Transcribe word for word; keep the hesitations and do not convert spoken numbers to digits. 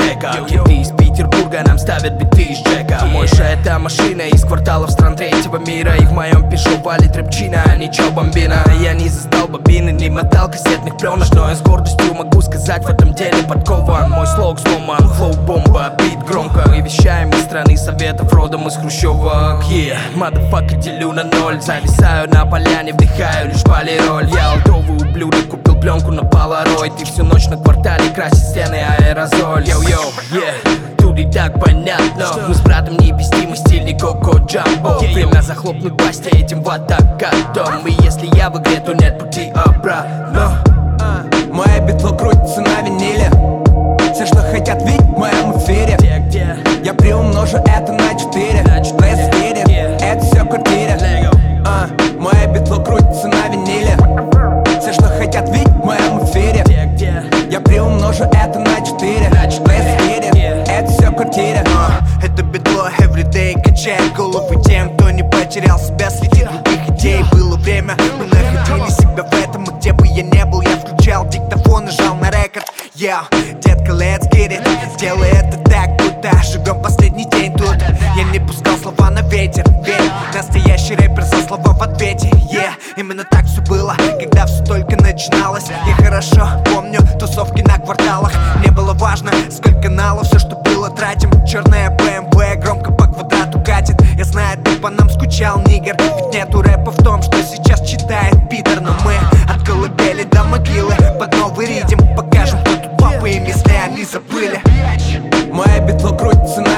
трека. Киты из Петербурга нам ставят биты из Джека. Мойша — это машина из кварталов стран третьего мира. И в моем пишу валит рэпчина, а не чё бомбина. Я не застал бобины, не мотал кассетных пленок, но я с гордостью могу сказать, в этом деле подкован. Мой слог сломан, флоу бомба, бит громко. Мы вещаем из страны советов, родом из хрущевок. Yeah, motherfucker, делю на ноль. Зависаю на поляне, вдыхаю лишь полироль. Я алдовый ублюдок, купил пленку на полароид. И всю ночь на квартале красит стены аэрозоль. Йоу-йоу, yeah, тут и так понятно. Мы с братом не вестимы, стильный Коко Джамбо. Время захлопнуть баста этим водокатом. И если я в игре, то нет пути обратно. Моя битло крутится на виниле. Все, что хотят видеть в моем эфире. Я приумножу это на четыре. Let's get it, это все в квартире. а, Моя битло крутится на виниле. Все, что хотят видеть в моем эфире. Я приумножу это на четыре. Let's get it, это все в квартире. uh, Это битло everyday качает головы тем, кто не потерял себя среди других идей. Было время, мы находили себя в этом. И где бы я не был, я включал диктофон и жал на рекорд. Yeah, детка, let's get it. Делай это так, будто живем последний день тут. Я не пускал слова на ветер, верь. Настоящий рэпер за слова в ответе. Yeah, именно так все было, когда все только начиналось. Я хорошо помню тусовки на кварталах. Не было важно, сколько налов, все, что было, тратим. Черная бэ эм вэ громко по квадрату катит. Я знаю, ты по нам скучал, нигер. Ведь нету рэпа в том, что сейчас читает Питер. Но мы от колыбели до могилы под новый ритм покажем, кто тут папа им, если они забыли. Моя битло крутится на